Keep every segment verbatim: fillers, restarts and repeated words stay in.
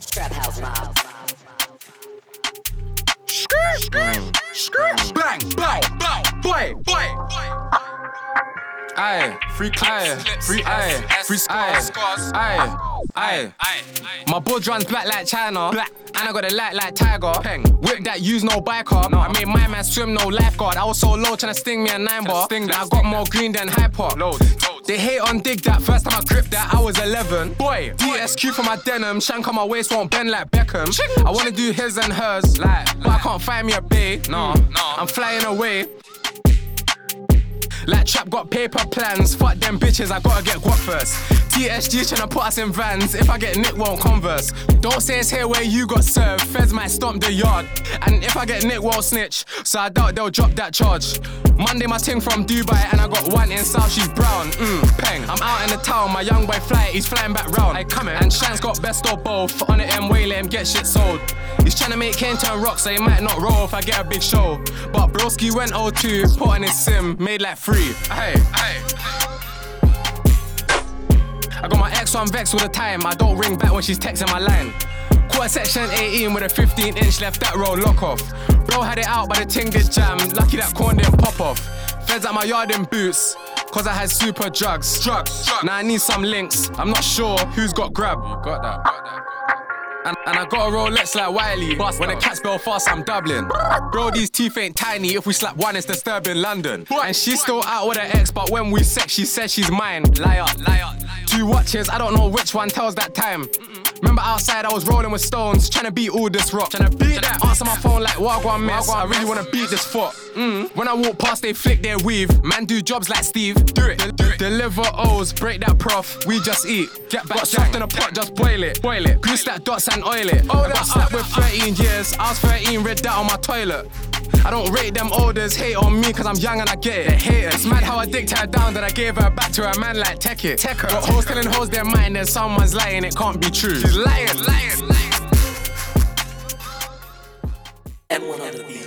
Trap House Mob. Bang, bow, bow, boy, boy. Aye, free clips, free aye, free scars, aye, aye. My board runs black like China, black, and I got a light like Tiger. Peng, whip that use no biker. No. I made my man swim no lifeguard. I was so low trying to sting me a nine bar. Sting I got more green than hyper. They hate on dig that. First time I gripped that, I was eleven. Boy, D S Q for my denim. Shank on my waist won't bend like Beckham. I wanna do his and hers, like, but I can't find me a bae. No, no, I'm flying away. Like Trap got paper plans, fuck them bitches, I gotta get guap first. T S G tryna put us in vans, if I get nick won't converse. Don't say it's here where you got served, feds might stomp the yard. And if I get nick won't snitch, so I doubt they'll drop that charge. Monday my ting from Dubai and I got one in South, she's brown, mmm, peng. I'm out in the town, my young boy fly, he's flying back round. I come in. And Shank's got best of both, on the M way, let him get shit sold. He's tryna make Kane turn rock, so he might not roll if I get a big show. But broski went oh two, put on his sim, made like three. Hey, hey. I got my ex on vex all the time. I don't ring back when she's texting my line. Quarter section eighteen with a fifteen inch left that roll lock off. Bro had it out by the ting did jam. Lucky that corn didn't pop off. Feds at my yard in boots, cause I had super drugs. Drugs, drugs. Now I need some links. I'm not sure who's got grab. You got that, got that. And, and I got a Rolex like Wiley. Bust when the cats spell fast, I'm doubling. Bro, these teeth ain't tiny. If we slap one, it's disturbing London. And she's still out with her ex, but when we sex, she says she's mine. Liar, liar. Two watches, I don't know which one tells that time. Remember outside, I was rolling with stones, trying to beat all this rock. Trying to beat that. Answer my phone like Wagwan miss. I really wanna beat this foot. Mm. When I walk past, they flick their weave. Man do jobs like Steve. Do it. Do it. Deliver O's, break that prof. We just eat. Get back. Got soft in a pot, just boil it. Boil it. Grease that dots and oil it. Oh, I got slapped with thirteen years. I was thirteen, read that on my toilet. I don't rate them olders, hate on me cause I'm young and I get it. They hate it. It's mad how I dicked her down that I gave her back to a man like Tech It. Tech her. Got hoes telling hoes their mind and someone's lying, it can't be true. She's lying, lying, lying. M one on the beat.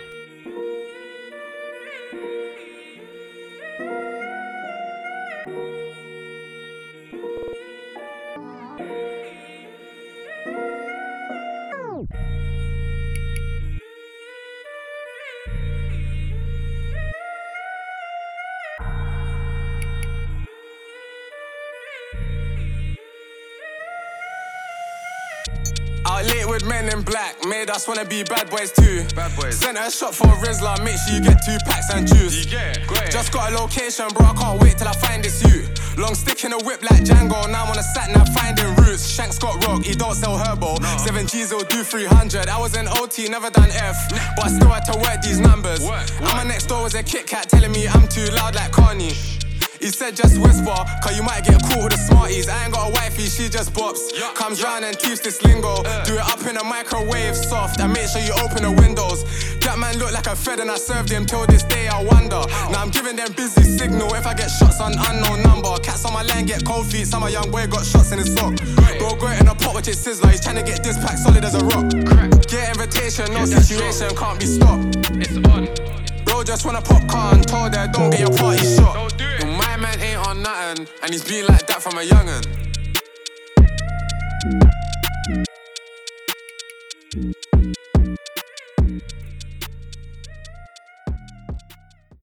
Out late with men in black, made us wanna be bad boys too. Bad boys. Sent her a shot for a Rizla, make sure you get two packs and juice. Yeah, great. Just got a location, bro, I can't wait till I find this you. Long stick in a whip like Django, now I'm on a sat nav finding roots. Shank's got rock, he don't sell herbo. No. Seven G's will do three hundred. I was in O T, never done F, but I still had to work these numbers. What? What? And my next door was a Kit Kat telling me I'm too loud like Carney. He said just whisper, cause you might get caught with the smarties. I ain't got a wifey, she just bops. Yeah. Comes round and teeps this lingo. Uh. Do it up in a microwave, soft, and make sure you open the windows. That man looked like a fed and I served him till this day I wonder. How? Now I'm giving them busy signal if I get shots on unknown number. Cats on my line get cold feet, some a young boy got shots in his sock. Bro, go in a pot with his sizzler, he's trying to get this pack solid as a rock. Crack. Get invitation, no yeah, situation, true. Can't be stopped. It's on. Bro, just wanna popcorn, told her don't get your party shot. Don't do it. My man ain't on nothing, and he's been like that from a young'un.